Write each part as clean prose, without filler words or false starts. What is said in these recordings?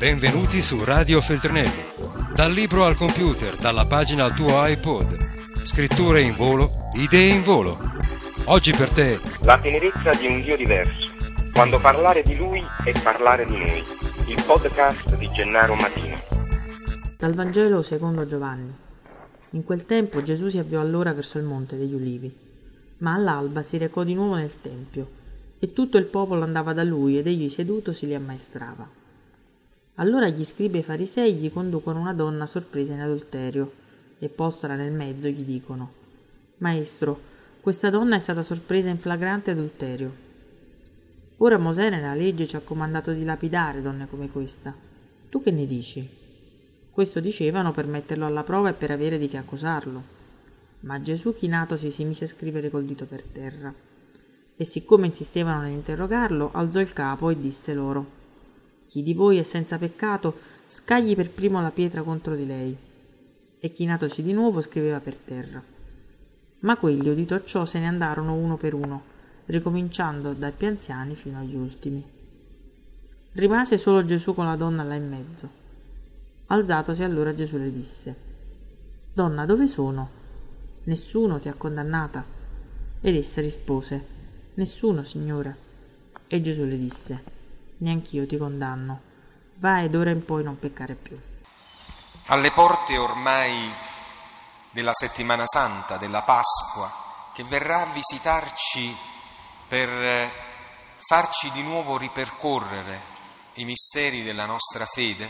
Benvenuti su Radio Feltrinelli. Dal libro al computer, dalla pagina al tuo iPod. Scritture in volo, idee in volo. Oggi per te la tenerezza di un Dio diverso. Quando parlare di Lui è parlare di noi. Il podcast di Gennaro Matino. Dal Vangelo secondo Giovanni. In quel tempo Gesù si avviò allora verso il Monte degli Ulivi, ma all'alba si recò di nuovo nel Tempio, e tutto il popolo andava da lui, ed egli sedutosi li ammaestrava. Allora gli scribi e i farisei gli conducono una donna sorpresa in adulterio, e postola nel mezzo gli dicono: Maestro, questa donna è stata sorpresa in flagrante adulterio. Ora Mosè nella legge ci ha comandato di lapidare donne come questa. Tu che ne dici? Questo dicevano per metterlo alla prova e per avere di che accusarlo. Ma Gesù, chinatosi, si mise a scrivere col dito per terra. E siccome insistevano nell'interrogarlo, alzò il capo e disse loro: Chi di voi è senza peccato, scagli per primo la pietra contro di lei. E chinatosi di nuovo scriveva per terra. Ma quelli, udito ciò, se ne andarono uno per uno, ricominciando dai più anziani fino agli ultimi. Rimase solo Gesù con la donna là in mezzo. Alzatosi allora Gesù le disse: Donna, dove sono? Nessuno ti ha condannata? Ed essa rispose: Nessuno, Signore. E Gesù le disse: Neanch'io ti condanno. Vai d'ora in poi non peccare più. Alle porte ormai della Settimana Santa, della Pasqua, che verrà a visitarci per farci di nuovo ripercorrere i misteri della nostra fede,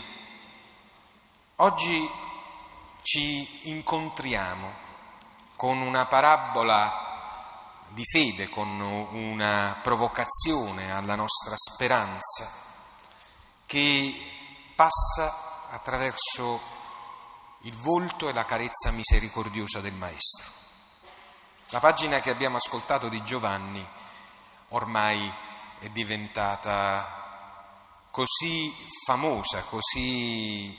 oggi ci incontriamo con una parabola di fede, con una provocazione alla nostra speranza che passa attraverso il volto e la carezza misericordiosa del Maestro. La pagina che abbiamo ascoltato di Giovanni ormai è diventata così famosa, così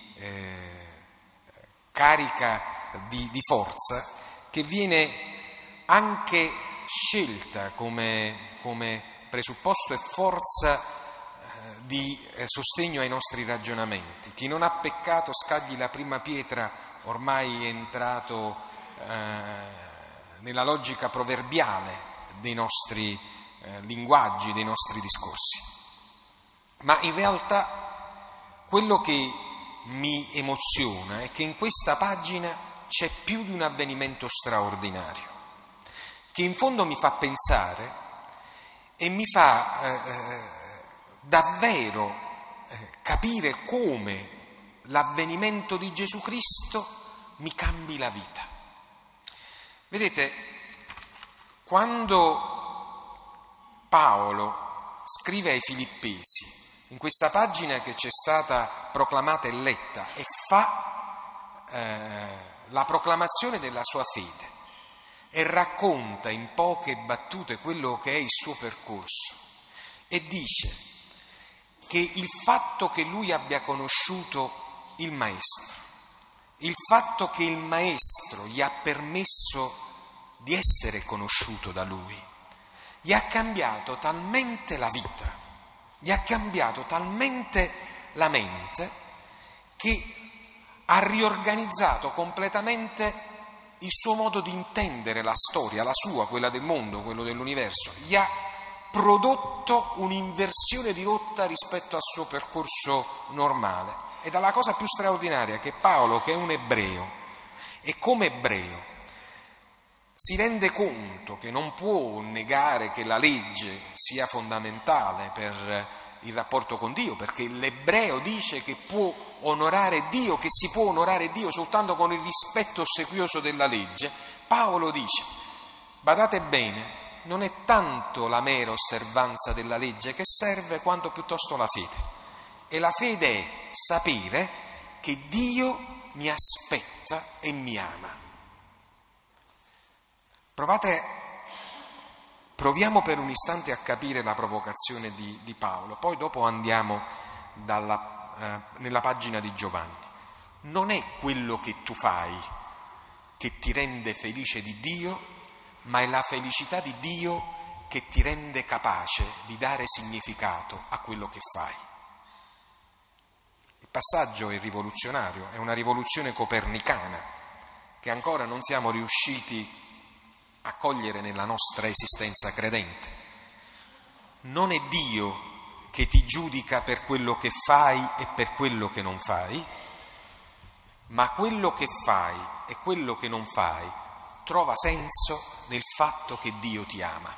carica di forza, che viene anche scelta come presupposto e forza di sostegno ai nostri ragionamenti. Chi non ha peccato scagli la prima pietra, ormai è entrato nella logica proverbiale dei nostri linguaggi, dei nostri discorsi. Ma in realtà quello che mi emoziona è che in questa pagina c'è più di un avvenimento straordinario, che in fondo mi fa pensare e mi fa davvero capire come l'avvenimento di Gesù Cristo mi cambi la vita. Vedete, quando Paolo scrive ai Filippesi, in questa pagina che ci è stata proclamata e letta, e fa la proclamazione della sua fede e racconta in poche battute quello che è il suo percorso, e dice che il fatto che lui abbia conosciuto il Maestro, il fatto che il Maestro gli ha permesso di essere conosciuto da lui, gli ha cambiato talmente la vita, gli ha cambiato talmente la mente, che ha riorganizzato completamente il suo modo di intendere la storia, la sua, quella del mondo, quello dell'universo. Gli ha prodotto un'inversione di rotta rispetto al suo percorso normale. Ed è la cosa più straordinaria, che Paolo, che è un ebreo, e come ebreo si rende conto che non può negare che la legge sia fondamentale per il rapporto con Dio, perché l'ebreo dice che può onorare Dio, che si può onorare Dio soltanto con il rispetto ossequioso della legge. Paolo dice: badate bene, non è tanto la mera osservanza della legge che serve, quanto piuttosto la fede. E la fede è sapere che Dio mi aspetta e mi ama. Proviamo per un istante a capire la provocazione di Paolo, poi dopo andiamo nella pagina di Giovanni. Non è quello che tu fai che ti rende felice di Dio, ma è la felicità di Dio che ti rende capace di dare significato a quello che fai. passaggio è rivoluzionario, è una rivoluzione copernicana che ancora non siamo riusciti a cogliere nella nostra esistenza credente. Non è Dio che ti giudica per quello che fai e per quello che non fai, ma quello che fai e quello che non fai trova senso nel fatto che Dio ti ama.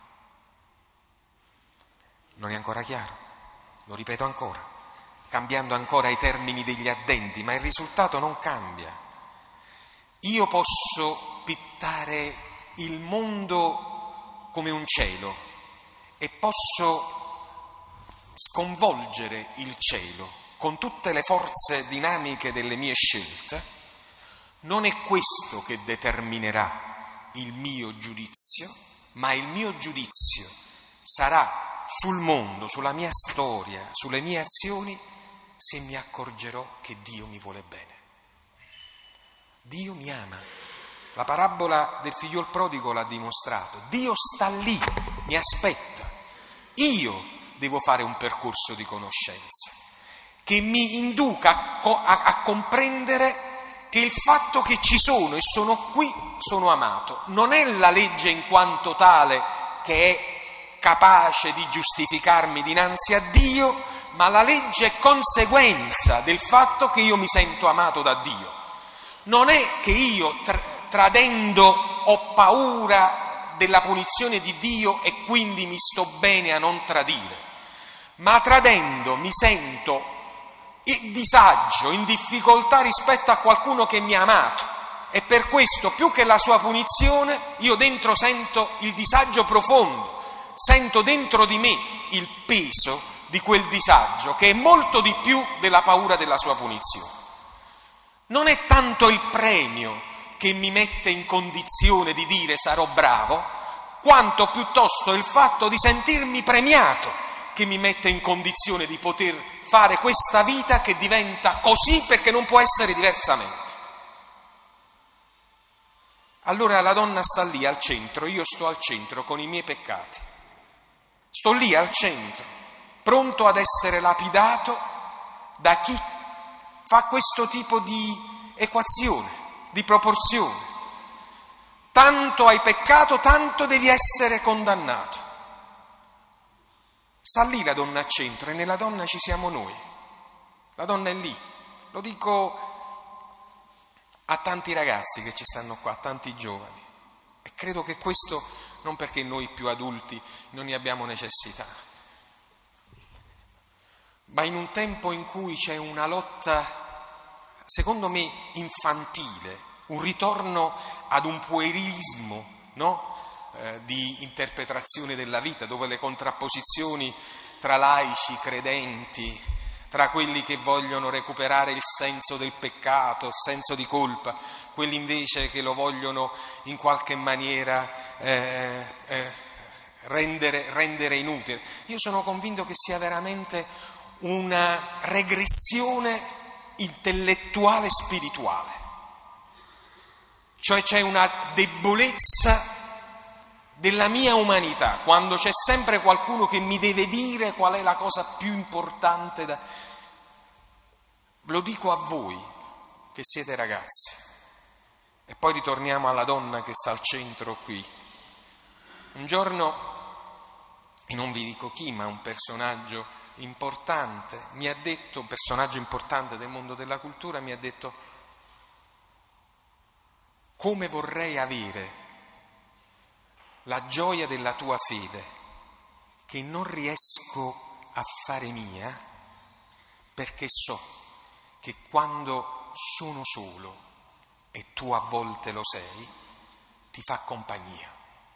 Non è ancora chiaro? Lo ripeto ancora, cambiando ancora i termini degli addendi, ma il risultato non cambia. Io posso pittare il mondo come un cielo e posso sconvolgere il cielo con tutte le forze dinamiche delle mie scelte. Non è questo che determinerà il mio giudizio, ma il mio giudizio sarà sul mondo, sulla mia storia, sulle mie azioni, se mi accorgerò che Dio mi vuole bene. Dio mi ama. La parabola del figliol prodigo l'ha dimostrato. Dio sta lì, mi aspetta. Io devo fare un percorso di conoscenza che mi induca a comprendere che il fatto che ci sono e sono qui, sono amato. Non è la legge in quanto tale che è capace di giustificarmi dinanzi a Dio, ma la legge è conseguenza del fatto che io mi sento amato da Dio. Non è che io tradendo ho paura della punizione di Dio e quindi mi sto bene a non tradire, ma tradendo mi sento in disagio, in difficoltà rispetto a qualcuno che mi ha amato, e per questo più che la sua punizione io dentro sento il disagio profondo, sento dentro di me il peso di quel disagio che è molto di più della paura della sua punizione. Non è tanto il premio che mi mette in condizione di dire sarò bravo, quanto piuttosto il fatto di sentirmi premiato che mi mette in condizione di poter fare questa vita che diventa così perché non può essere diversamente. Allora la donna sta lì al centro, io sto al centro con i miei peccati. Sto lì al centro, pronto ad essere lapidato da chi fa questo tipo di equazione, di proporzione. Tanto hai peccato, tanto devi essere condannato. Sta lì la donna al centro e nella donna ci siamo noi. La donna è lì. Lo dico a tanti ragazzi che ci stanno qua, a tanti giovani. E credo che questo non perché noi più adulti non ne abbiamo necessità, ma in un tempo in cui c'è una lotta, secondo me, infantile, un ritorno ad un puerilismo, no? Di interpretazione della vita, dove le contrapposizioni tra laici, credenti, tra quelli che vogliono recuperare il senso del peccato, il senso di colpa, quelli invece che lo vogliono in qualche maniera rendere inutile. Io sono convinto che sia veramente una regressione intellettuale e spirituale, cioè c'è una debolezza della mia umanità, quando c'è sempre qualcuno che mi deve dire qual è la cosa più importante da... Lo dico a voi che siete ragazzi, e poi ritorniamo alla donna che sta al centro qui. Un giorno, e non vi dico chi, ma un personaggio importante mi ha detto, un personaggio importante del mondo della cultura mi ha detto: come vorrei avere la gioia della tua fede, che non riesco a fare mia, perché so che quando sono solo, e tu a volte lo sei, ti fa compagnia.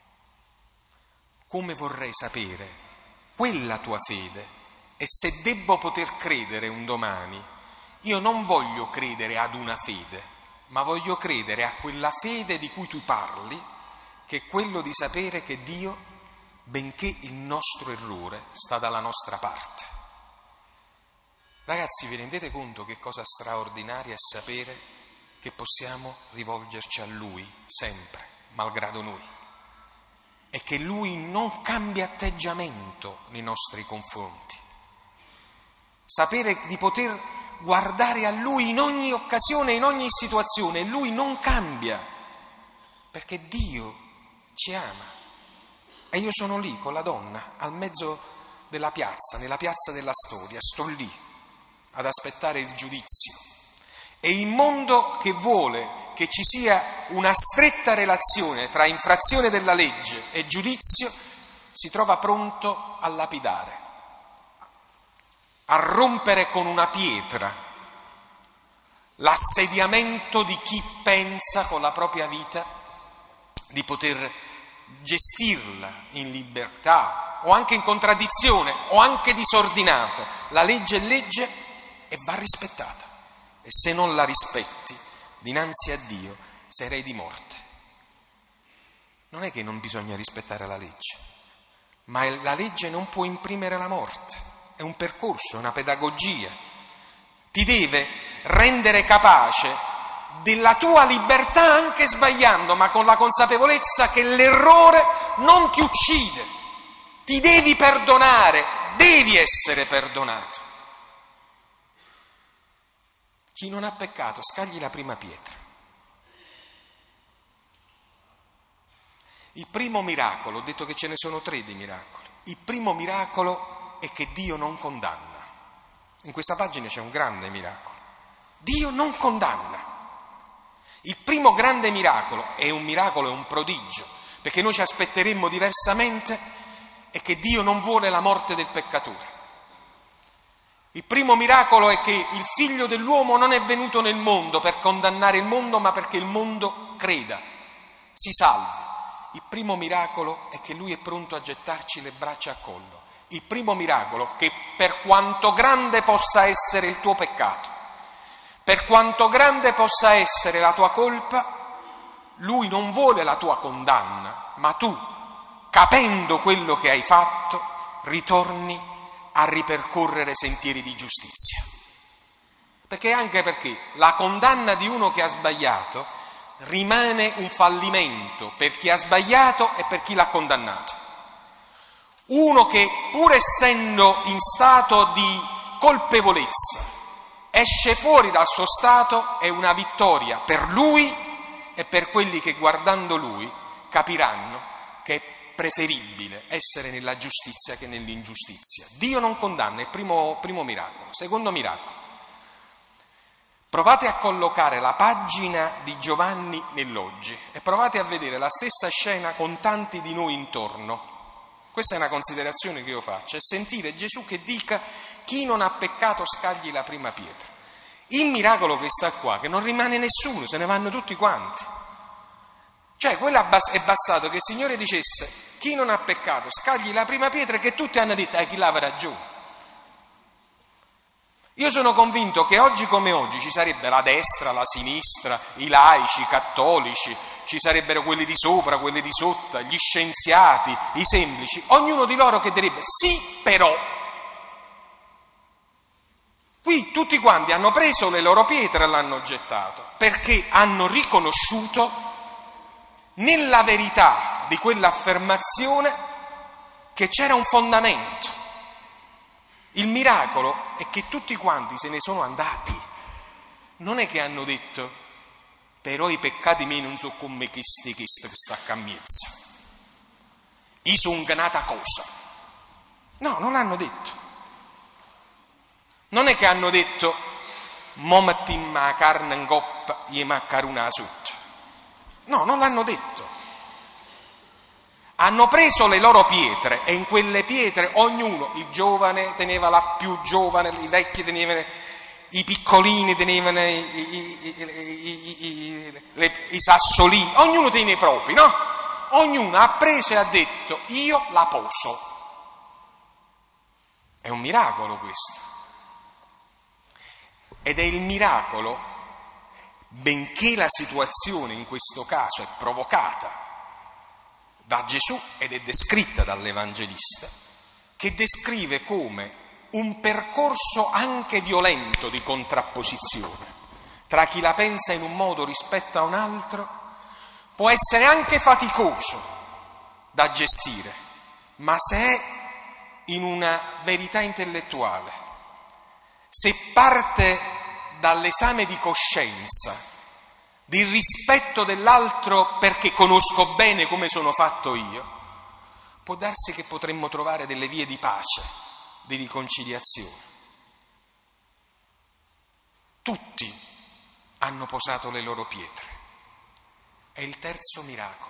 Come vorrei sapere quella tua fede, e se debbo poter credere un domani, io non voglio credere ad una fede, ma voglio credere a quella fede di cui tu parli, che è quello di sapere che Dio, benché il nostro errore, sta dalla nostra parte. Ragazzi, vi rendete conto che cosa straordinaria è sapere che possiamo rivolgerci a Lui sempre, malgrado noi, e che Lui non cambia atteggiamento nei nostri confronti. Sapere di poter guardare a Lui in ogni occasione, in ogni situazione. Lui non cambia, perché Dio ci ama. E io sono lì con la donna, al mezzo della piazza, nella piazza della storia, sto lì ad aspettare il giudizio. E il mondo che vuole che ci sia una stretta relazione tra infrazione della legge e giudizio si trova pronto a lapidare, a rompere con una pietra l'assediamento di chi pensa con la propria vita di poter gestirla in libertà o anche in contraddizione o anche disordinato. La legge è legge e va rispettata, e se non la rispetti dinanzi a Dio sei di morte. Non è che non bisogna rispettare la legge, ma la legge non può imprimere la morte, è un percorso, è una pedagogia, ti deve rendere capace della tua libertà anche sbagliando, ma con la consapevolezza che l'errore non ti uccide, ti devi perdonare, devi essere perdonato. Chi non ha peccato scagli la prima pietra. Il primo miracolo, ho detto che ce ne sono 3 di miracoli. Il primo miracolo è che Dio non condanna. In questa pagina c'è un grande miracolo. Dio non condanna. Il primo grande miracolo, è un prodigio, perché noi ci aspetteremmo diversamente, è che Dio non vuole la morte del peccatore. Il primo miracolo è che il Figlio dell'uomo non è venuto nel mondo per condannare il mondo, ma perché il mondo creda, si salvi. Il primo miracolo è che Lui è pronto a gettarci le braccia a collo. Il primo miracolo è che per quanto grande possa essere il tuo peccato, per quanto grande possa essere la tua colpa, Lui non vuole la tua condanna, ma tu, capendo quello che hai fatto, ritorni a ripercorrere sentieri di giustizia. Perché la condanna di uno che ha sbagliato rimane un fallimento per chi ha sbagliato e per chi l'ha condannato. Uno che, pur essendo in stato di colpevolezza, esce fuori dal suo stato, è una vittoria per lui e per quelli che, guardando lui, capiranno che è preferibile essere nella giustizia che nell'ingiustizia. Dio non condanna, il primo miracolo. Secondo miracolo, provate a collocare la pagina di Giovanni nell'oggi e provate a vedere la stessa scena con tanti di noi intorno. Questa è una considerazione che io faccio, è sentire Gesù che dica: chi non ha peccato scagli la prima pietra. Il miracolo che sta qua, che non rimane nessuno, se ne vanno tutti quanti. Cioè, è bastato che il Signore dicesse: chi non ha peccato scagli la prima pietra, che tutti hanno detto: chi là aveva ragione. Io sono convinto che oggi come oggi ci sarebbe la destra, la sinistra, i laici, i cattolici, ci sarebbero quelli di sopra, quelli di sotto, gli scienziati, i semplici, ognuno di loro che direbbe: sì, però. Qui tutti quanti hanno preso le loro pietre e l'hanno gettato, perché hanno riconosciuto nella verità di quell'affermazione che c'era un fondamento. Il miracolo è che tutti quanti se ne sono andati. Non è che hanno detto: però i peccati miei non so come che sta cammiezza. Io sono nata cosa. No, non l'hanno detto. Non è che hanno detto: mo mettiamo la carne in coppa e maccaruna sotto. No, non l'hanno detto. Hanno preso le loro pietre e in quelle pietre ognuno, il giovane teneva la più giovane, i vecchi tenevano, i piccolini tenevano i sassolini, ognuno tiene i propri, no? Ognuno ha preso e ha detto: io la poso. È un miracolo questo. Ed è il miracolo, benché la situazione in questo caso è provocata da Gesù ed è descritta dall'Evangelista, che descrive come un percorso anche violento di contrapposizione tra chi la pensa in un modo rispetto a un altro può essere anche faticoso da gestire, ma se è in una verità intellettuale, se parte dall'esame di coscienza, del rispetto dell'altro perché conosco bene come sono fatto io, può darsi che potremmo trovare delle vie di pace, di riconciliazione. Tutti hanno posato le loro pietre. È il terzo miracolo.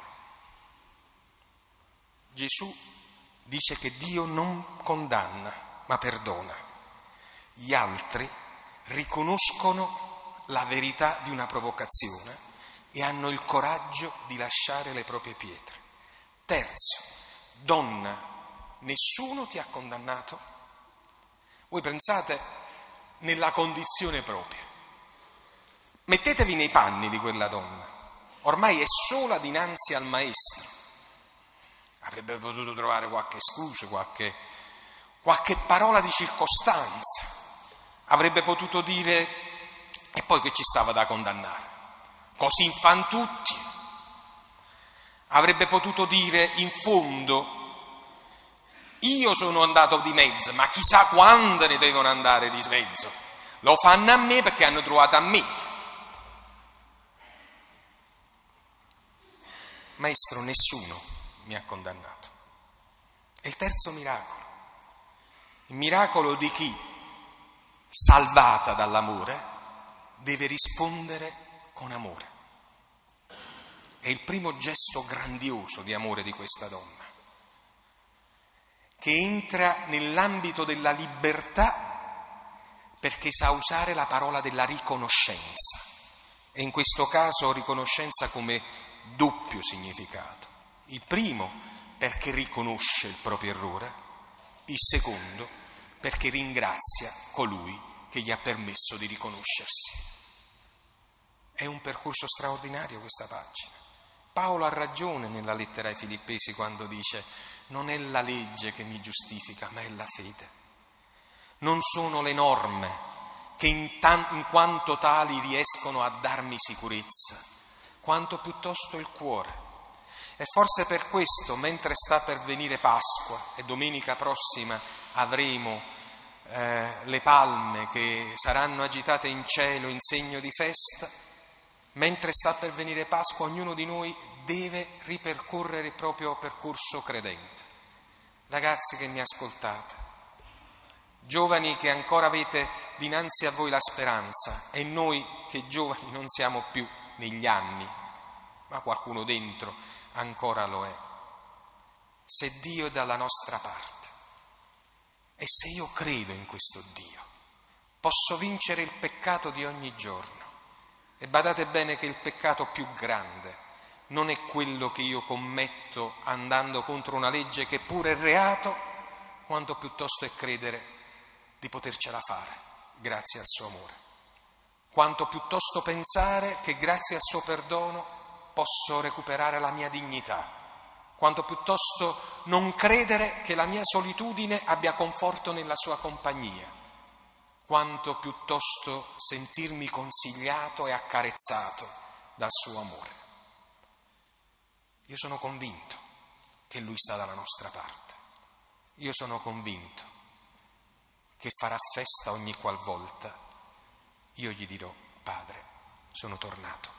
Gesù dice che Dio non condanna, ma perdona. Gli altri riconoscono la verità di una provocazione e hanno il coraggio di lasciare le proprie pietre. Terzo, donna, nessuno ti ha condannato? Voi pensate nella condizione propria. Mettetevi nei panni di quella donna. Ormai è sola dinanzi al maestro. Avrebbe potuto trovare qualche scusa, qualche parola di circostanza. Avrebbe potuto dire, e poi che ci stava da condannare? Così fan tutti. Avrebbe potuto dire, in fondo, io sono andato di mezzo, ma chissà quando ne devono andare di mezzo. Lo fanno a me perché hanno trovato a me. Maestro, nessuno mi ha condannato. È il terzo miracolo. Il miracolo di chi, salvata dall'amore, deve rispondere con amore. È il primo gesto grandioso di amore di questa donna, che entra nell'ambito della libertà perché sa usare la parola della riconoscenza. E in questo caso riconoscenza come doppio significato. Il primo perché riconosce il proprio errore, il secondo perché ringrazia colui che gli ha permesso di riconoscersi. È un percorso straordinario questa pagina. Paolo ha ragione nella lettera ai Filippesi quando dice: non è la legge che mi giustifica, ma è la fede. Non sono le norme che in quanto tali riescono a darmi sicurezza, quanto piuttosto il cuore. E forse per questo, mentre sta per venire Pasqua e domenica prossima avremo le palme che saranno agitate in cielo in segno di festa, mentre sta per venire Pasqua ognuno di noi deve ripercorrere il proprio percorso credente. Ragazzi che mi ascoltate, giovani che ancora avete dinanzi a voi la speranza, e noi che giovani non siamo più negli anni, ma qualcuno dentro ancora lo è. Se Dio è dalla nostra parte e se io credo in questo Dio, posso vincere il peccato di ogni giorno. E badate bene che il peccato più grande non è quello che io commetto andando contro una legge che pure è reato, quanto piuttosto è credere di potercela fare grazie al suo amore. Quanto piuttosto pensare che grazie al suo perdono posso recuperare la mia dignità. Quanto piuttosto non credere che la mia solitudine abbia conforto nella sua compagnia. Quanto piuttosto sentirmi consigliato e accarezzato dal suo amore. Io sono convinto che Lui sta dalla nostra parte. Io sono convinto che farà festa ogni qualvolta io gli dirò: Padre, sono tornato.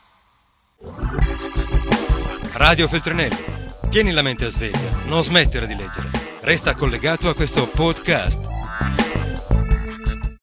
Radio Feltrinelli, tieni la mente a sveglia, non smettere di leggere. Resta collegato a questo podcast.